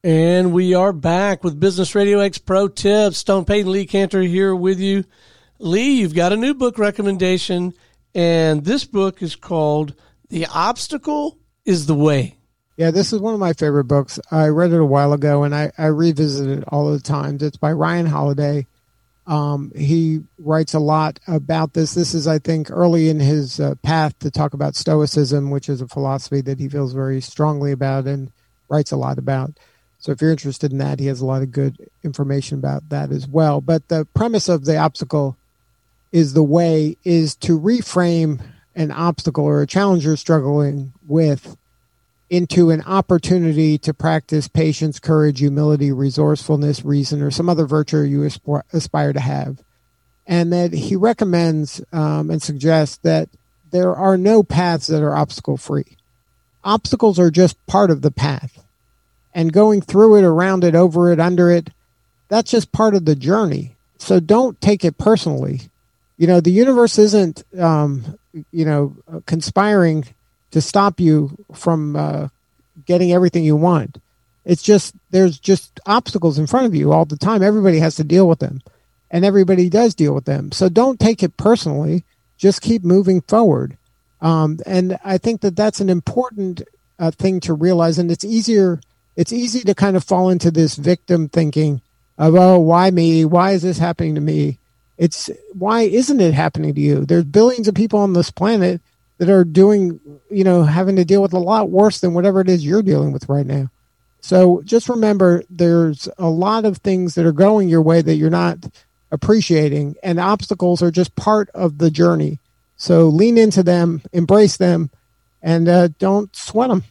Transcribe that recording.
And we are back with Business Radio X Pro Tips. Stone Payton, Lee Cantor here with you. Lee, you've got a new book recommendation, and this book is called The Obstacle is the Way. Yeah, this is one of my favorite books. I read it a while ago, and I revisit it all the time. It's by Ryan Holiday. He writes a lot about this. This is, I think, early in his path to talk about Stoicism, which is a philosophy that he feels very strongly about and writes a lot about. So if you're interested in that, he has a lot of good information about that as well. But the premise of The Obstacle is the Way is to reframe an obstacle or a challenge you're struggling with into an opportunity to practice patience, courage, humility, resourcefulness, reason, or some other virtue you aspire to have. And that he recommends and suggests that there are no paths that are obstacle-free. Obstacles are just part of the path. And going through it, around it, over it, under it, that's just part of the journey. So don't take it personally. You know, the universe isn't, conspiring to stop you from getting everything you want. It's just, there's just obstacles in front of you all the time. Everybody has to deal with them. And everybody does deal with them. So don't take it personally. Just keep moving forward. And I think that that's an important thing to realize. And it's easy to kind of fall into this victim thinking of, oh, why me? Why is this happening to me? It's why isn't it happening to you? There's billions of people on this planet that are doing, having to deal with a lot worse than whatever it is you're dealing with right now. So just remember, there's a lot of things that are going your way that you're not appreciating, and obstacles are just part of the journey. So lean into them, embrace them, and don't sweat them.